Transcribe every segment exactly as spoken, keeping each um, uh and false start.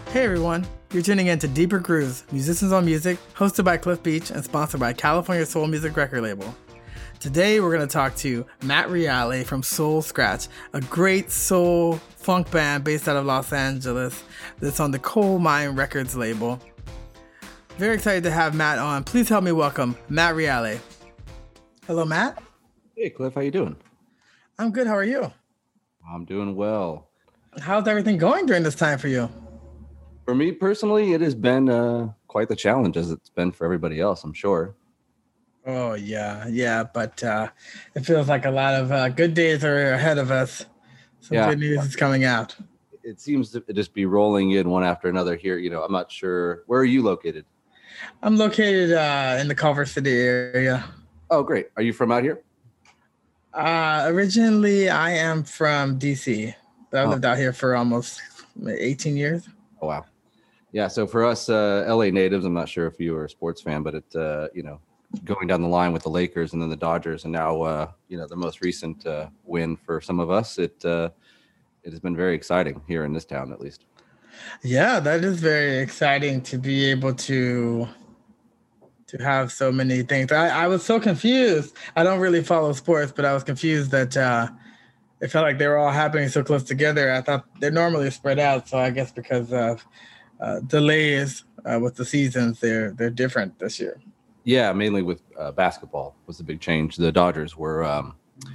Hey everyone, you're tuning in to Deeper Grooves, Musicians on Music, hosted by Cliff Beach and sponsored by California Soul Music record label. Today we're going to talk to Matt Reale from Soul Scratch, a great soul funk band based out of Los Angeles that's on the Coal Mine Records label. Very excited to have Matt on. Please help me welcome Matt Reale. Hello, Matt. Hey, Cliff. How you doing? I'm good. How are you? I'm doing well. How's everything going during this time for you? For me personally, it has been uh, quite the challenge, as it's been for everybody else, I'm sure. Oh, yeah, yeah, but uh, it feels like a lot of uh, good days are ahead of us. Some yeah. good news is coming out. It seems to just be rolling in one after another here. You know, I'm not sure. Where are you located? I'm located uh, in the Culver City area. Oh, great. Are you from out here? Uh, originally, I am from D C, but I've oh. lived out here for almost eighteen years. Oh, wow. Yeah, so for us uh, L A natives, I'm not sure if you are a sports fan, but it, uh, you know, going down the line with the Lakers and then the Dodgers, and now, uh, you know, the most recent uh, win for some of us, it uh, it has been very exciting here in this town, at least. Yeah, that is very exciting to be able to to have so many things. I, I was so confused. I don't really follow sports, but I was confused that uh, it felt like they were all happening so close together. I thought they're normally spread out, so I guess because of uh, delays uh, with the seasons, they're they're different this year. Yeah, mainly with uh, basketball was the big change. The Dodgers were um,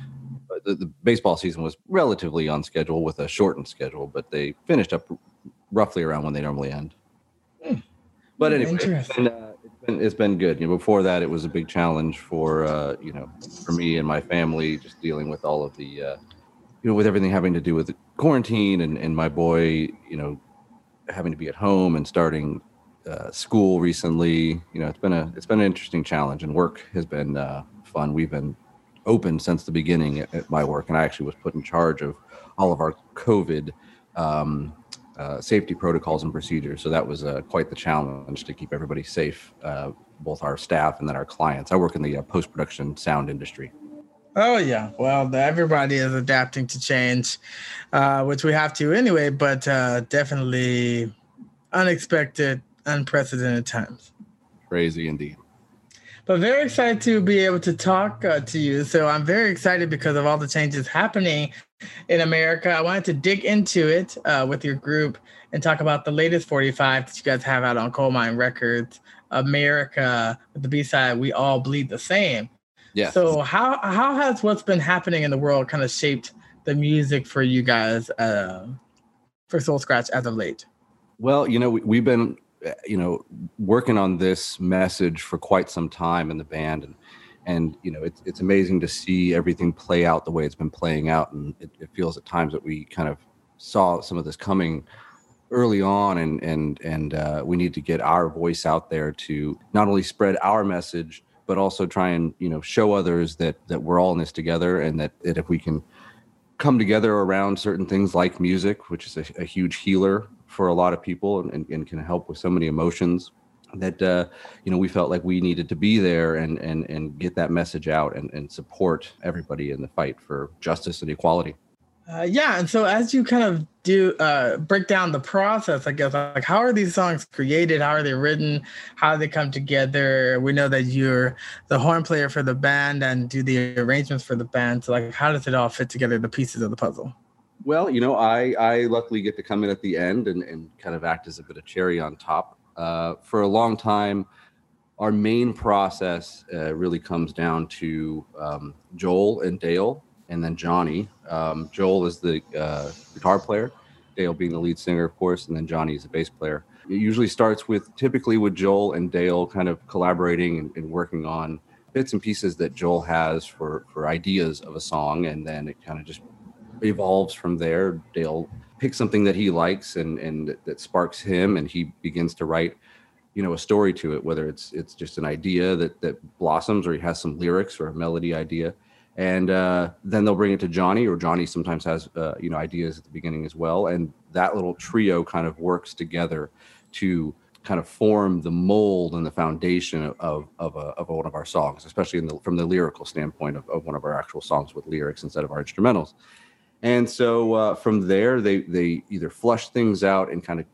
the, the baseball season was relatively on schedule with a shortened schedule, but they finished up roughly around when they normally end. Hmm. But anyway, it's been, uh, it's been it's been good. You know, before that, it was a big challenge for uh, you know for me and my family, just dealing with all of the uh, you know with everything having to do with quarantine and and my boy, you know, having to be at home and starting uh, school recently. You know, it's been a it's been an interesting challenge, and work has been uh, fun. We've been open since the beginning at, at my work, and I actually was put in charge of all of our COVID um, uh, safety protocols and procedures. So that was uh, quite the challenge to keep everybody safe, uh, both our staff and then our clients. I work in the uh, post-production sound industry. Oh, yeah. Well, the, everybody is adapting to change, uh, which we have to anyway, but uh, definitely unexpected, unprecedented times. Crazy indeed. But very excited to be able to talk uh, to you. So I'm very excited because of all the changes happening in America. I wanted to dig into it uh, with your group and talk about the latest forty-five that you guys have out on Coal Mine Records, America, with the B-side, We All Bleed the Same. Yeah. So how how has what's been happening in the world kind of shaped the music for you guys uh, for Soul Scratch as of late? Well, you know, we, we've been, you know, working on this message for quite some time in the band, and and you know, it's it's amazing to see everything play out the way it's been playing out, and it, it feels at times that we kind of saw some of this coming early on, and and and uh, we need to get our voice out there to not only spread our message, but also try and, you know, show others that that we're all in this together, and that, that if we can come together around certain things like music, which is a, a huge healer for a lot of people, and, and can help with so many emotions, that, uh, you know, we felt like we needed to be there and and and get that message out and, and support everybody in the fight for justice and equality. Uh, yeah, and so as you kind of do uh, break down the process, I guess, like how are these songs created? How are they written? How do they come together? We know that you're the horn player for the band and do the arrangements for the band. So, like, how does it all fit together, the pieces of the puzzle? Well, you know, I, I luckily get to come in at the end and, and kind of act as a bit of cherry on top. Uh, for a long time, our main process uh, really comes down to um, Joel and Dale, and then Johnny. Um, Joel is the uh, guitar player, Dale being the lead singer, of course, and then Johnny is the bass player. It usually starts with, typically with Joel and Dale kind of collaborating and, and working on bits and pieces that Joel has for, for ideas of a song, and then it kind of just evolves from there. Dale picks something that he likes and, and that sparks him, and he begins to write, you know, a story to it, whether it's it's just an idea that, that blossoms, or he has some lyrics or a melody idea. And uh, then they'll bring it to Johnny, or Johnny sometimes has, uh, you know, ideas at the beginning as well. And that little trio kind of works together to kind of form the mold and the foundation of of, a, of one of our songs, especially in the, from the lyrical standpoint of, of one of our actual songs with lyrics instead of our instrumentals. And so uh, from there, they they either flush things out and kind of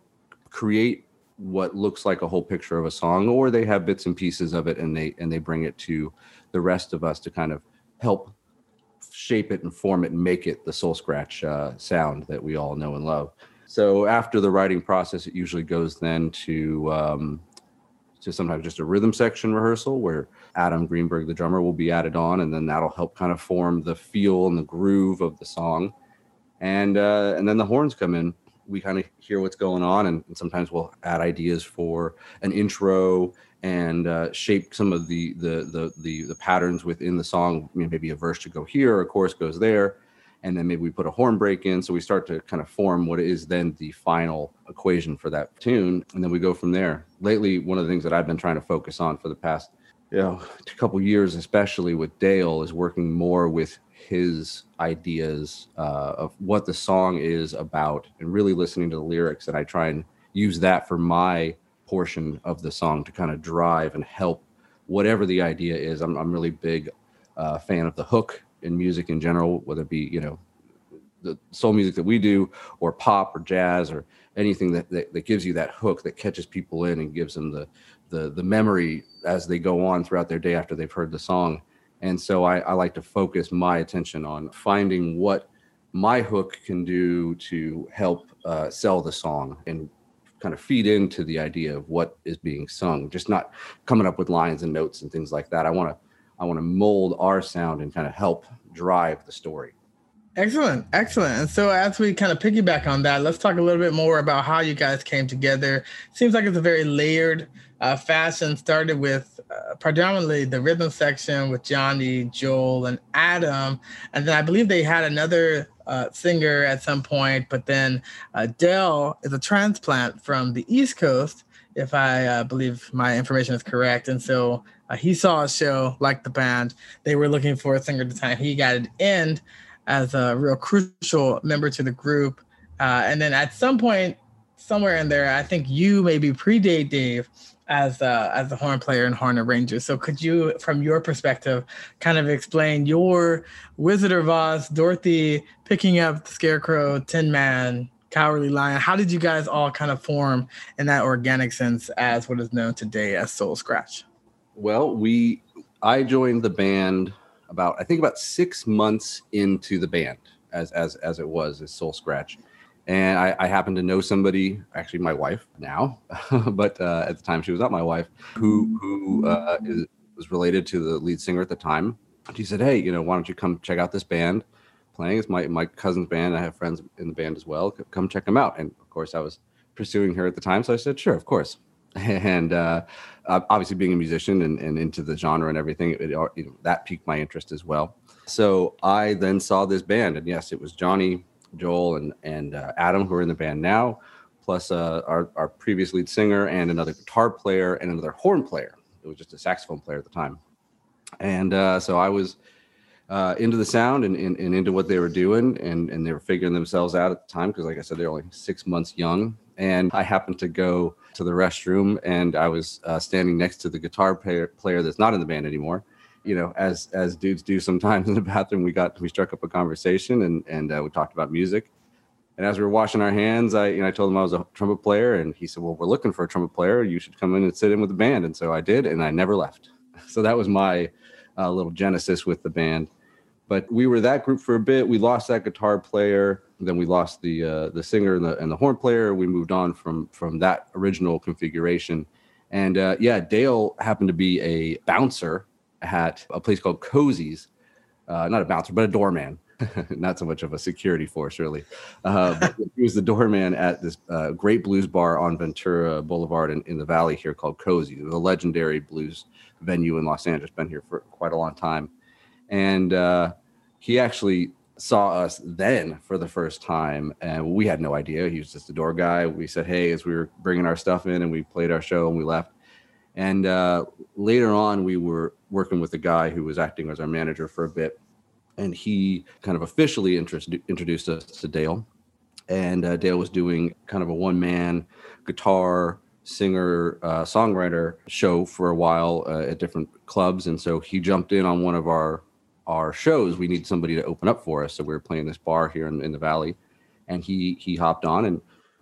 create what looks like a whole picture of a song, or they have bits and pieces of it and they and they bring it to the rest of us to kind of help shape it and form it and make it the Soul Scratch uh, sound that we all know and love. So after the writing process, it usually goes then to um, to sometimes just a rhythm section rehearsal where Adam Greenberg, the drummer, will be added on, and then that'll help kind of form the feel and the groove of the song. And uh, and then the horns come in. We kind of hear what's going on, and, and sometimes we'll add ideas for an intro and uh, shape some of the, the the the the patterns within the song. I mean, maybe a verse should go here, a chorus goes there, and then maybe we put a horn break in. So we start to kind of form what is then the final equation for that tune, and then we go from there. Lately, one of the things that I've been trying to focus on for the past, you know, a couple years, especially with Dale, is working more with his ideas uh, of what the song is about and really listening to the lyrics. And I try and use that for my portion of the song to kind of drive and help whatever the idea is. I'm, I'm really big uh, fan of the hook in music in general, whether it be, you know, the soul music that we do or pop or jazz or anything that, that, that gives you that hook that catches people in and gives them the, the, the memory as they go on throughout their day after they've heard the song. And so I, I like to focus my attention on finding what my hook can do to help uh, sell the song and kind of feed into the idea of what is being sung, just not coming up with lines and notes and things like that. I want to I want to mold our sound and kind of help drive the story. Excellent. Excellent. And so as we kind of piggyback on that, let's talk a little bit more about how you guys came together. Seems like it's a very layered uh, fashion. Started with uh, predominantly the rhythm section with Johnny, Joel, and Adam. And then I believe they had another uh, singer at some point, but then uh, Dale is a transplant from the East Coast, if I uh, believe my information is correct. And so uh, he saw a show, liked the band. They were looking for a singer at the time. He got it in as a real crucial member to the group. Uh, and then at some point, somewhere in there, I think you maybe predate Dave as uh, as the horn player and horn arranger. So could you, from your perspective, kind of explain your Wizard of Oz, Dorothy picking up the Scarecrow, Tin Man, Cowardly Lion? How did you guys all kind of form in that organic sense as what is known today as Soul Scratch? Well, we I joined the band about, I think about six months into the band as, as, as it was as Soul Scratch. And I, I happened to know somebody, actually my wife now, but uh, at the time she was not my wife, who, who uh, is, was related to the lead singer at the time. She said, hey, you know, why don't you come check out this band playing? It's my, my cousin's band. I have friends in the band as well. Come check them out. And of course I was pursuing her at the time. So I said, sure, of course. And uh, obviously being a musician and, and into the genre and everything, it, it, you know, that piqued my interest as well. So I then saw this band, and yes, it was Johnny, Joel, and and uh, Adam who are in the band now, plus uh, our, our previous lead singer and another guitar player and another horn player. It was just a saxophone player at the time. And uh, so I was uh, into the sound and, and, and into what they were doing, and, and they were figuring themselves out at the time because, like I said, they're only six months young. And I happened to go to the restroom, and I was uh, standing next to the guitar player, player that's not in the band anymore. You know, as as dudes do sometimes in the bathroom, we got we struck up a conversation, and and uh, we talked about music. And as we were washing our hands, I you know I told him I was a trumpet player, and he said, "Well, we're looking for a trumpet player. You should come in and sit in with the band." And so I did, and I never left. So that was my uh, little genesis with the band. But we were that group for a bit. We lost that guitar player. Then we lost the uh, the singer and the and the horn player. We moved on from from that original configuration. And uh, yeah, Dale happened to be a bouncer at a place called Cozy's. Uh, not a bouncer, but a doorman. Not so much of a security force, really. Uh, but he was the doorman at this uh, great blues bar on Ventura Boulevard in, in the Valley here called Cozy. It was a legendary blues venue in Los Angeles. Been here for quite a long time. And uh, he actually saw us then for the first time, and we had no idea. He was just a door guy. We said, hey, as we were bringing our stuff in, and we played our show and we left. And uh, later on, we were working with a guy who was acting as our manager for a bit, and he kind of officially interest, introduced us to Dale. And uh, Dale was doing kind of a one-man guitar singer, uh, songwriter show for a while uh, at different clubs. And so he jumped in on one of our our shows. We need somebody to open up for us. So we were playing this bar here in, in the Valley, and he he hopped on, and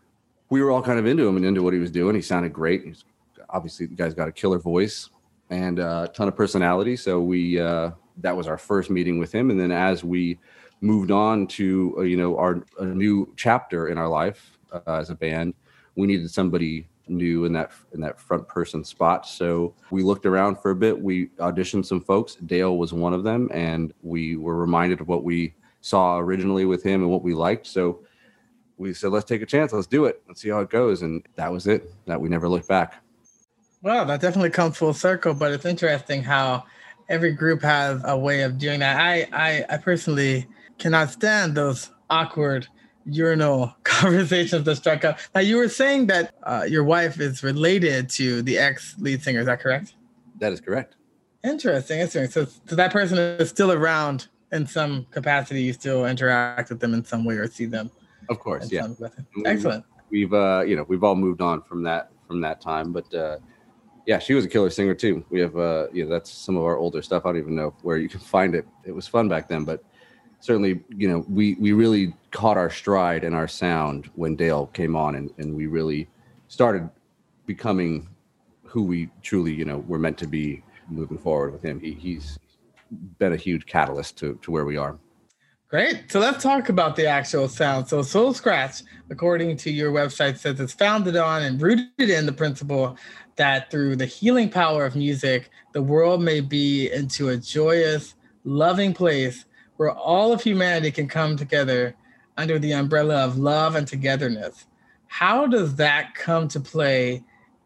we were all kind of into him and into what he was doing. He sounded great. He's obviously the guy's got a killer voice and a ton of personality. So we uh, that was our first meeting with him. And then as we moved on to uh, you know our a new chapter in our life uh, as a band, we needed somebody new in that in that front person spot. So we looked around for a bit. We auditioned some folks. Dale was one of them, and we were reminded of what we saw originally with him and what we liked. So we said, let's take a chance. Let's do it. Let's see how it goes. And that was it. That we never looked back. Well, that definitely comes full circle, but it's interesting how every group has a way of doing that. I I, I personally cannot stand those awkward urinal conversations that struck up. Now, you were saying that uh, your wife is related to the ex-lead singer. Is that correct? That is correct. Interesting. Interesting. So, so that person is still around in some capacity. You still interact with them in some way or see them. Of course, yeah. Excellent. We've, uh, you know, we've all moved on from that from that time, but uh, yeah, she was a killer singer too. We have, uh, you know, that's some of our older stuff. I don't even know where you can find it. It was fun back then, but certainly, you know, we, we really caught our stride and our sound when Dale came on, and, and we really started becoming who we truly, you know, were meant to be moving forward with him. He, he's been a huge catalyst to, to where we are. Great. So let's talk about the actual sound. So Soul Scratch, according to your website, says it's founded on and rooted in the principle that through the healing power of music, the world may be into a joyous, loving place where all of humanity can come together under the umbrella of love and togetherness. How does that come to play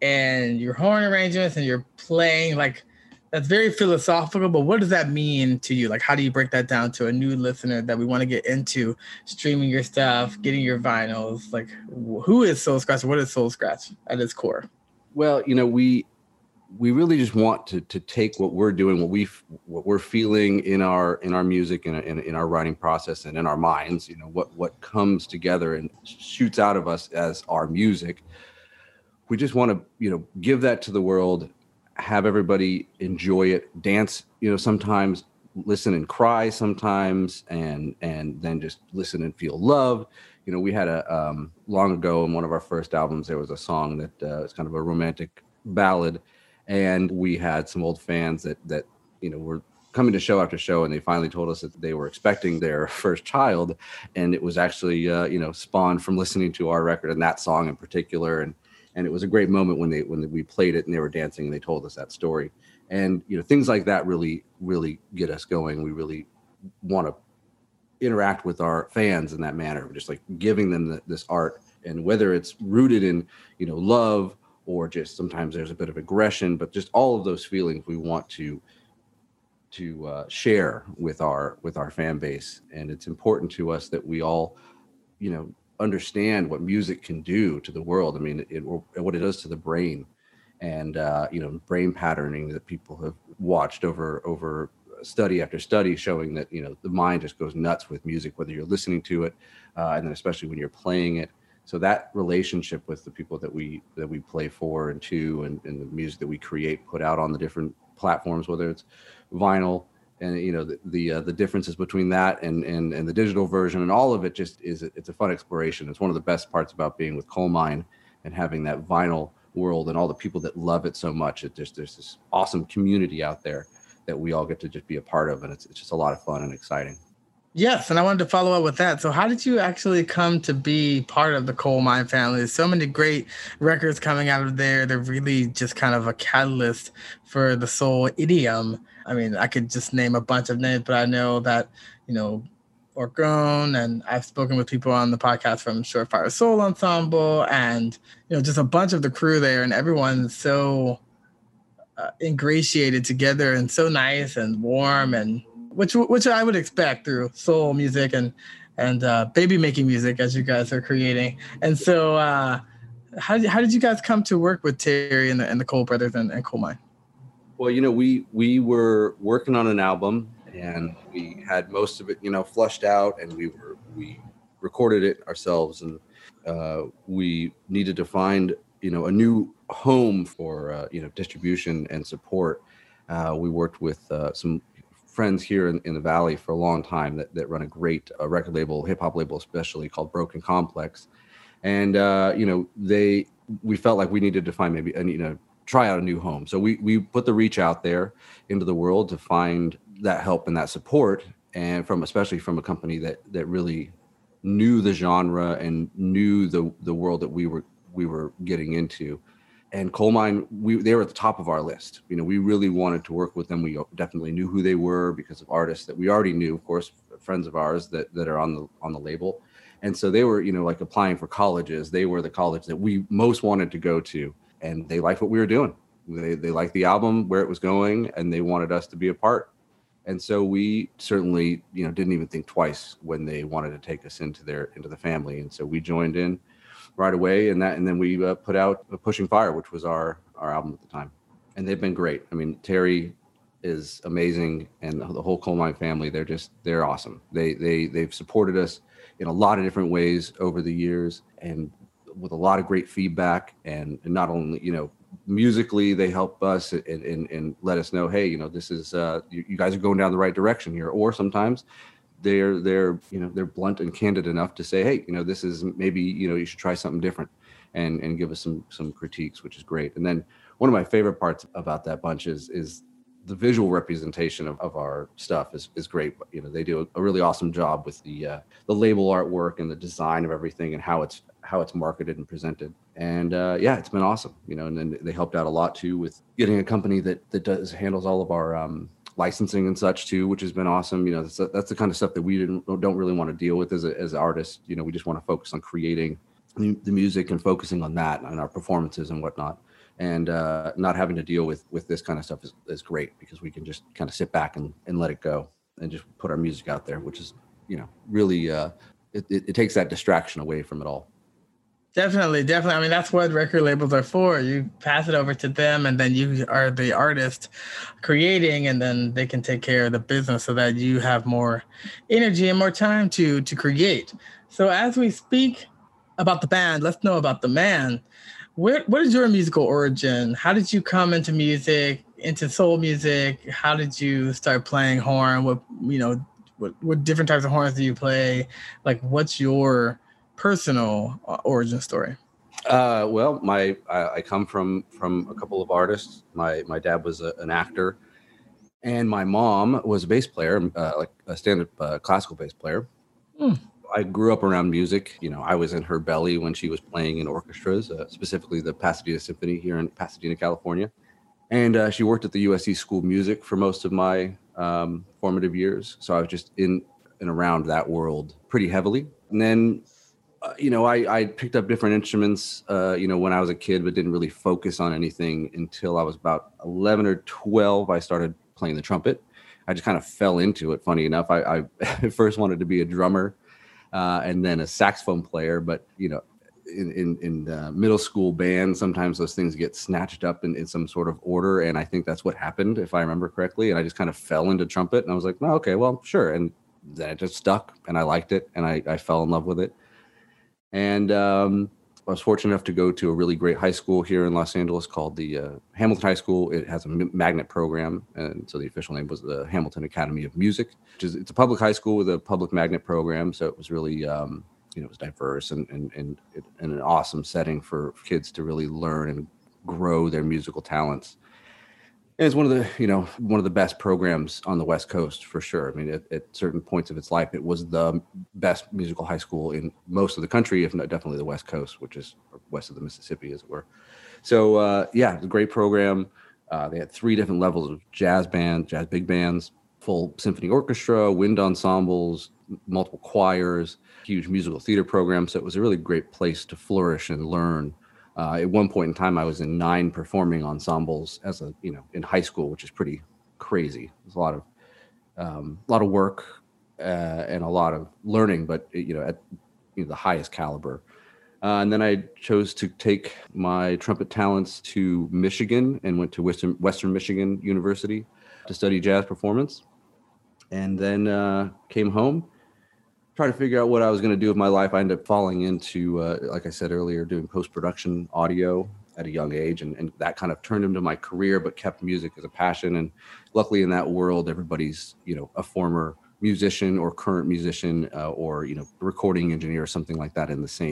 in your horn arrangements and your playing? Like, that's very philosophical, but what does that mean to you? Like, how do you break that down to a new listener that we want to get into streaming your stuff, getting your vinyls? Like, who is Soul Scratch? What is Soul Scratch at its core? Well, you know, we we really just want to to take what we're doing, what we what we're feeling in our in our music and in, in, in our writing process and in our minds. You know, what what comes together and shoots out of us as our music. We just want to, you know, give that to the world, have everybody enjoy it, dance. You know, sometimes listen and cry, sometimes, and and then just listen and feel love. You know, we had a um, long ago in one of our first albums, there was a song that uh, was kind of a romantic ballad. And we had some old fans that, that, you know, were coming to show after show, and they finally told us that they were expecting their first child. And it was actually, uh, you know, spawned from listening to our record and that song in particular. And, and it was a great moment when they, when we played it and they were dancing and they told us that story. And, you know, things like that really, really get us going. We really want to interact with our fans in that manner, just like giving them the, this art. And whether it's rooted in, you know, love, or just sometimes there's a bit of aggression, but just all of those feelings we want to to uh, share with our with our fan base. And it's important to us that we all, you know, understand what music can do to the world. I mean, it, it, what it does to the brain, and uh, you know, brain patterning that people have watched over over study after study, showing that, you know, the mind just goes nuts with music, whether you're listening to it, uh, and then especially when you're playing it. So that relationship with the people that we that we play for and to, and, and the music that we create, put out on the different platforms, whether it's vinyl and, you know, the the, uh, the differences between that and, and and the digital version, and all of it just is, it's a fun exploration. It's one of the best parts about being with Coal Mine and having that vinyl world and all the people that love it so much. It just, there's this awesome community out there that we all get to just be a part of, and it's it's just a lot of fun and exciting. Yes, and I wanted to follow up with that. So how did you actually come to be part of the Coal Mine family? There's so many great records coming out of there. They're really just kind of a catalyst for the soul idiom. I mean, I could just name a bunch of names, but I know that, you know, Orgone, and I've spoken with people on the podcast from Short Fire Soul Ensemble, and, you know, just a bunch of the crew there, and everyone's so uh, ingratiated together and so nice and warm, and which which I would expect through soul music and and uh, baby making music, as you guys are creating. And so, uh, how did, how did you guys come to work with Terry and the, and the Cole brothers and, and Coal Mine? Well, you know, we we were working on an album, and we had most of it, you know, flushed out, and we were we recorded it ourselves, and uh, we needed to find, you know, a new home for uh, you know, distribution and support. Uh, we worked with uh, some friends here in, in the Valley for a long time that, that run a great uh, record label, hip hop label especially, called Broken Complex. And, uh, you know, they, we felt like we needed to find maybe, and, you know, try out a new home. So we, we put the reach out there into the world to find that help and that support. And from, especially from a company that, that really knew the genre and knew the, the world that we were, we were getting into. And Coal Mine, we, they were at the top of our list. You know, we really wanted to work with them. We definitely knew who they were because of artists that we already knew, of course, friends of ours that, that are on the, on the label. And so they were, you know, like applying for colleges. They were the college that we most wanted to go to, and they liked what we were doing. They, they liked the album, where it was going, and they wanted us to be a part. And so we certainly, you know, didn't even think twice when they wanted to take us into their, into the family. And so we joined in right away, and that, and then we uh, put out Pushing Fire, which was our, our album at the time. And they've been great. I mean, Terry is amazing, and the whole Coal Mine family, they're just, they're awesome. They, they, they've supported us in a lot of different ways over the years, and with a lot of great feedback. And, and not only, you know, musically, they help us and, and, and let us know, hey, you know, this is, uh, you, you guys are going down the right direction here. Or sometimes they're, they're, you know, they're blunt and candid enough to say, hey, you know, this is maybe, you know, you should try something different, and, and give us some, some critiques, which is great. And then one of my favorite parts about that bunch is, is the visual representation of, of our stuff is, is great. You know, they do a, a really awesome job with the uh, the label artwork and the design of everything and how it's how it's marketed and presented. And uh, yeah, it's been awesome. You know, and then they helped out a lot too with getting a company that that does handles all of our um, licensing and such too, which has been awesome. You know, that's, that's the kind of stuff that we didn't don't really want to deal with as a, as artists. You know, we just want to focus on creating the music and focusing on that and our performances and whatnot. And uh, not having to deal with with this kind of stuff is, is great, because we can just kind of sit back and, and let it go and just put our music out there, which is, you know, really, uh, it, it, it takes that distraction away from it all. Definitely, definitely. I mean, that's what record labels are for. You pass it over to them, and then you are the artist creating, and then they can take care of the business so that you have more energy and more time to to create. So as we speak about the band, let's know about the man. Where, what is your musical origin? How did you come into music, into soul music? How did you start playing horn? What, you know, what, what different types of horns do you play? Like, what's your personal origin story? Uh, well, my I, I come from from a couple of artists. My my dad was a, an actor, and my mom was a bass player, uh, like a standard uh, classical bass player. Hmm. I grew up around music. You know, I was in her belly when she was playing in orchestras, uh, specifically the Pasadena Symphony here in Pasadena, California. And uh, she worked at the U S C School of Music for most of my um, formative years. So I was just in and around that world pretty heavily. And then, uh, you know, I, I picked up different instruments, uh, you know, when I was a kid, but didn't really focus on anything until I was about eleven or twelve. I started playing the trumpet. I just kind of fell into it, funny enough. I, I first wanted to be a drummer. Uh, and then a saxophone player, but you know, in in, in uh, middle school band, sometimes those things get snatched up in, in some sort of order, and I think that's what happened, if I remember correctly. And I just kind of fell into trumpet, and I was like, "Oh, okay, well, sure." And then it just stuck, and I liked it, and I, I fell in love with it. And um, I was fortunate enough to go to a really great high school here in Los Angeles called the uh, Hamilton High School. It has a magnet program, and so the official name was the Hamilton Academy of Music, which is, it's a public high school with a public magnet program. So it was really, um, you know, it was diverse and and and, and an awesome setting for kids to really learn and grow their musical talents. And it's one of the, you know, one of the best programs on the West Coast for sure. I mean, at, at certain points of its life, it was the best musical high school in most of the country, if not definitely the West Coast, which is west of the Mississippi, as it were. So, uh, yeah, it's a great program. Uh, they had three different levels of jazz band, jazz big bands, full symphony orchestra, wind ensembles, multiple choirs, huge musical theater program. So it was a really great place to flourish and learn. Uh, at one point in time, I was in nine performing ensembles as a, you know, in high school, which is pretty crazy. There's a lot of, um, a lot of work uh, and a lot of learning, but you know, at you know, the highest caliber. Uh, and then I chose to take my trumpet talents to Michigan and went to Western Western Michigan University to study jazz performance. And then uh, came home. Trying to figure out what I was going to do with my life. I ended up falling into, uh, like I said earlier, doing post-production audio at a young age. And, and that kind of turned into my career, but kept music as a passion. And luckily in that world, everybody's, you know, a former musician or current musician uh, or, you know, recording engineer or something like that in the same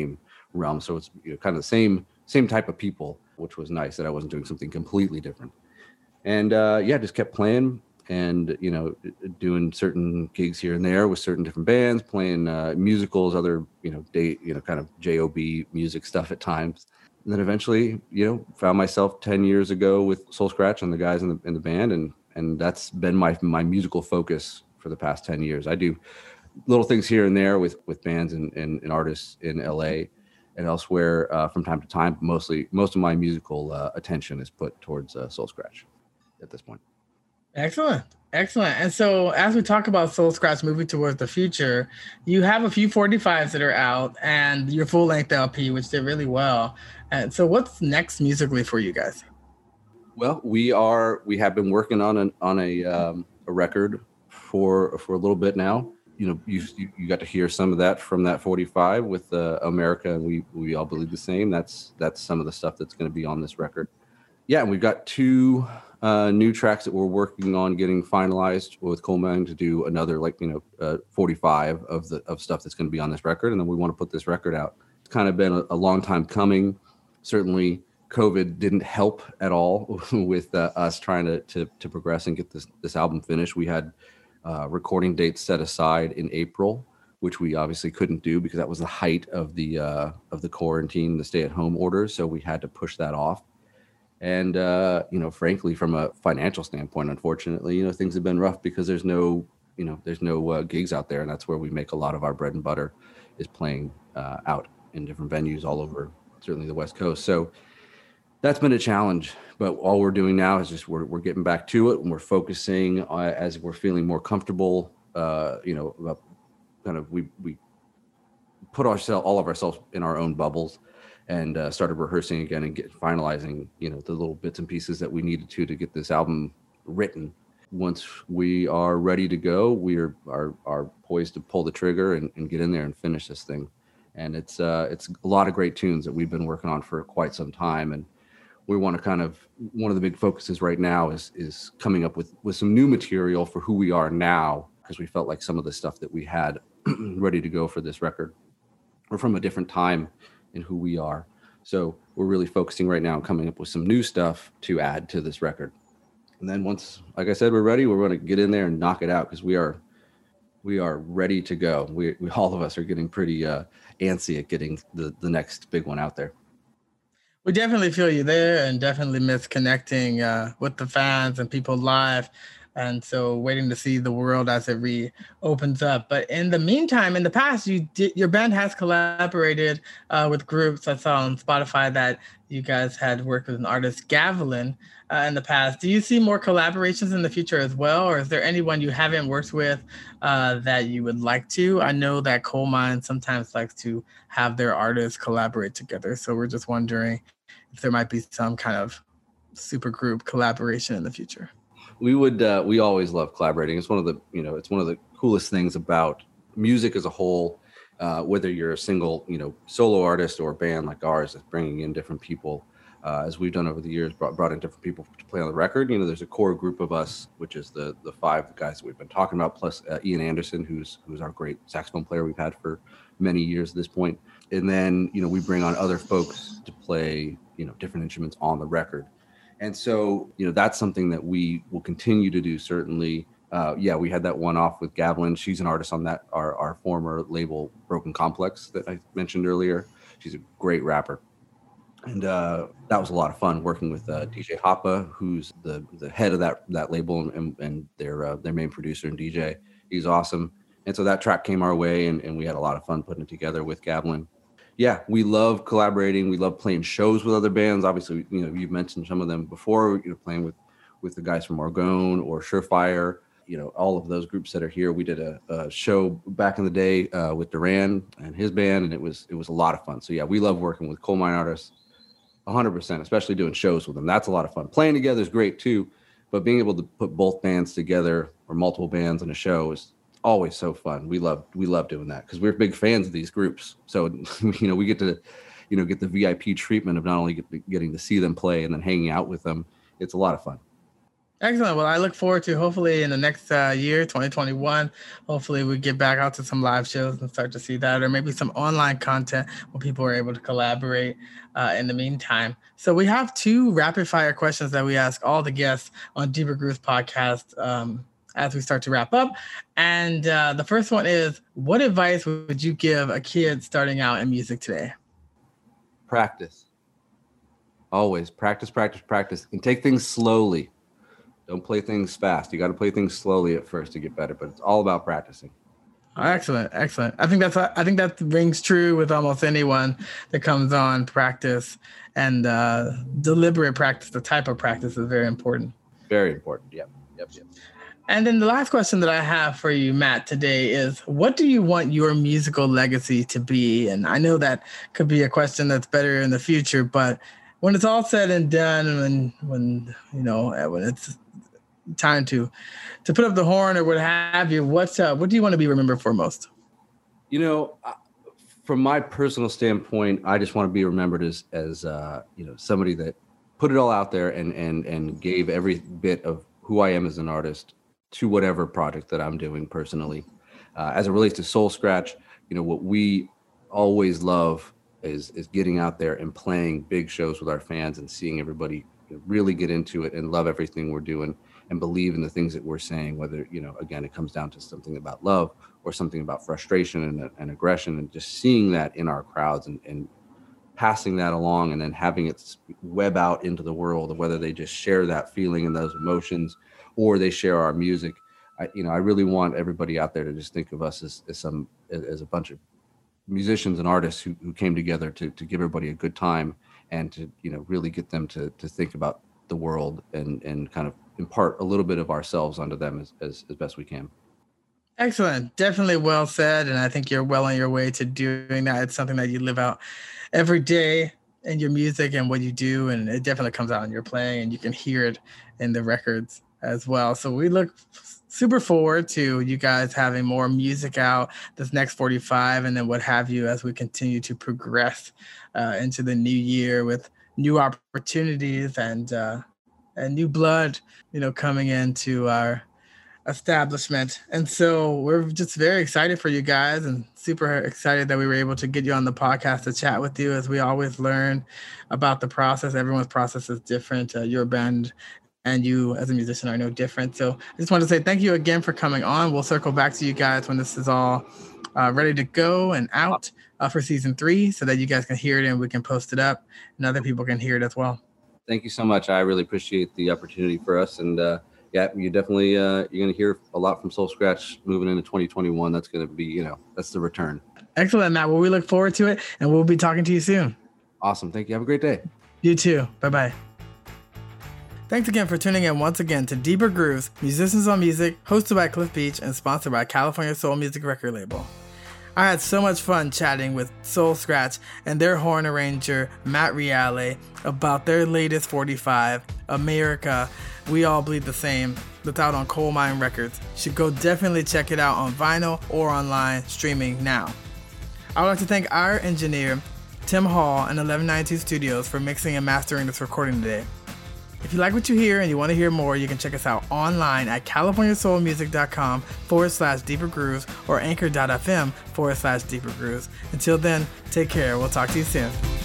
realm. So it's, you know, kind of the same same type of people, which was nice that I wasn't doing something completely different. And uh, yeah, just kept playing and, you know, doing certain gigs here and there with certain different bands, playing uh, musicals, other, you know, date, you know, kind of job music stuff at times. And then eventually, you know, found myself ten years ago with Soul Scratch and the guys in the in the band, and and that's been my my musical focus for the past ten years. I do little things here and there with with bands and and, and artists in L A and elsewhere uh, from time to time. Mostly, most of my musical uh, attention is put towards uh, Soul Scratch at this point. Excellent. Excellent. And so as we talk about Soul Scratch moving towards the future, you have a few forty-fives that are out and your full length L P, which did really well. And so what's next musically for you guys? Well, we are, we have been working on an, on a, um, a record for, for a little bit now. You know, you, you got to hear some of that from that forty-five with uh, America, and we, we all believe the same. That's, that's some of the stuff that's going to be on this record. Yeah. And we've got two uh, new tracks that we're working on getting finalized with Colemine to do another, like, you know, uh, forty-five of the, of stuff that's going to be on this record. And then we want to put this record out. It's kind of been a, a long time coming. Certainly COVID didn't help at all with uh, us trying to, to, to progress and get this, this album finished. We had uh, recording dates set aside in April, which we obviously couldn't do because that was the height of the, uh, of the quarantine, the stay at home order. So we had to push that off. And, uh, you know, frankly, from a financial standpoint, unfortunately, you know, things have been rough because there's no, you know, there's no uh, gigs out there. And that's where we make a lot of our bread and butter, is playing uh, out in different venues all over, certainly the West Coast. So that's been a challenge. But all we're doing now is just we're, we're getting back to it, and we're focusing uh, as we're feeling more comfortable, uh, you know, about kind of we, we put ourselves, all of ourselves in our own bubbles, and uh, started rehearsing again and get finalizing, you know, the little bits and pieces that we needed to to get this album written. Once we are ready to go, we are are, are poised to pull the trigger and, and get in there and finish this thing. And it's uh, it's a lot of great tunes that we've been working on for quite some time. And we want to kind of, one of the big focuses right now is is coming up with, with some new material for who we are now, because we felt like some of the stuff that we had ready to go for this record were from a different time in who we are. So we're really focusing right now on coming up with some new stuff to add to this record. And then once, like I said, we're ready, we're going to get in there and knock it out, because we are we are ready to go. We, we all of us are getting pretty uh, antsy at getting the, the next big one out there. We definitely feel you there, and definitely miss connecting uh, with the fans and people live. And so waiting to see the world as it reopens up. But in the meantime, in the past, you did, your band has collaborated uh, with groups. I saw on Spotify that you guys had worked with an artist, Gavilan, uh, in the past. Do you see more collaborations in the future as well? Or is there anyone you haven't worked with uh, that you would like to? I know that Colemine sometimes likes to have their artists collaborate together. So we're just wondering if there might be some kind of super group collaboration in the future. We would, uh, we always love collaborating. It's one of the, you know, it's one of the coolest things about music as a whole, uh, whether you're a single, you know, solo artist or a band like ours that's bringing in different people, uh, as we've done over the years, brought, brought in different people to play on the record. You know, there's a core group of us, which is the the five guys that we've been talking about, plus uh, Ian Anderson, who's who's our great saxophone player we've had for many years at this point. And then, you know, we bring on other folks to play, you know, different instruments on the record. And so, you know, that's something that we will continue to do, certainly. Uh, yeah, we had that one off with Gavilan. She's an artist on that, our, our former label, Broken Complex, that I mentioned earlier. She's a great rapper. And uh, that was a lot of fun working with uh, D J Hoppa, who's the, the head of that that label and, and their uh, their main producer and D J. He's awesome. And so that track came our way, and, and we had a lot of fun putting it together with Gavilan. Yeah, we love collaborating. We love playing shows with other bands. Obviously, you know, you've mentioned some of them before, you know, playing with, with the guys from Argonne or Surefire, you know, all of those groups that are here. We did a, a show back in the day uh, with Duran and his band, and it was it was a lot of fun. So yeah, we love working with Colemine artists one hundred percent, especially doing shows with them. That's a lot of fun. Playing together is great too, but being able to put both bands together or multiple bands in a show is always so fun. We love we love doing that because we're big fans of these groups. So, you know, we get to, you know, get the V I P treatment of not only get, getting to see them play and then hanging out with them. It's a lot of fun. Excellent. Well, I look forward to hopefully in the next uh, year, twenty twenty-one, hopefully we get back out to some live shows and start to see that, or maybe some online content where people are able to collaborate uh, in the meantime. So we have two rapid fire questions that we ask all the guests on Deeper Grooves podcast um, as we start to wrap up. And uh, the first one is, what advice would you give a kid starting out in music today? Practice. Always practice, practice, practice, and take things slowly. Don't play things fast. You got to play things slowly at first to get better, but it's all about practicing. Excellent, excellent. I think that's I think that rings true with almost anyone that comes on. Practice and uh, deliberate practice. The type of practice is very important. Very important. Yep, yep, yep. And then the last question that I have for you, Matt, today is, what do you want your musical legacy to be? And I know that could be a question that's better in the future, but when it's all said and done, when when you know when it's time to to put up the horn or what have you, what's uh, what do you want to be remembered for most? You know, from my personal standpoint, I just want to be remembered as as uh, you know, somebody that put it all out there and and and gave every bit of who I am as an artist to whatever project that I'm doing personally. Uh, as it relates to Soul Scratch, you know, what we always love is is getting out there and playing big shows with our fans and seeing everybody really get into it and love everything we're doing and believe in the things that we're saying, whether, you know, again, it comes down to something about love or something about frustration and, and aggression, and just seeing that in our crowds and, and passing that along and then having it web out into the world, of whether they just share that feeling and those emotions or they share our music. I, you know, I really want everybody out there to just think of us as, as some, as a bunch of musicians and artists who, who came together to, to give everybody a good time and to, you know, really get them to, to think about the world and, and kind of impart a little bit of ourselves onto them as, as, as best we can. Excellent. Definitely well said. And I think you're well on your way to doing that. It's something that you live out every day in your music and what you do. And it definitely comes out in your playing, and you can hear it in the records as well. So we look super forward to you guys having more music out this next forty-five and then what have you, as we continue to progress uh, into the new year with new opportunities and uh, and new blood, you know, coming into our establishment. And so we're just very excited for you guys and super excited that we were able to get you on the podcast to chat with you, as we always learn about the process. Everyone's process is different. Uh, your band and you as a musician are no different. So I just want to say thank you again for coming on. We'll circle back to you guys when this is all uh, ready to go and out uh, for season three, so that you guys can hear it and we can post it up and other people can hear it as well. Thank you so much. I really appreciate the opportunity for us. And uh, yeah, you definitely, uh, you're going to hear a lot from Soul Scratch moving into twenty twenty-one. That's going to be, you know, that's the return. Excellent, Matt. Well, we look forward to it, and we'll be talking to you soon. Awesome. Thank you. Have a great day. You too. Bye-bye. Thanks again for tuning in once again to Deeper Grooves, Musicians on Music, hosted by Cliff Beach and sponsored by California Soul Music record label. I had so much fun chatting with Soul Scratch and their horn arranger, Matt Reale, about their latest forty-five, America, We All Bleed the Same, that's out on Coal Mine Records. You should go definitely check it out on vinyl or online, streaming now. I would like to thank our engineer, Tim Hall, and eleven ninety-two Studios for mixing and mastering this recording today. If you like what you hear and you want to hear more, you can check us out online at californiasoulmusic.com forward slash deeper grooves or anchor.fm forward slash deeper grooves. Until then, take care. We'll talk to you soon.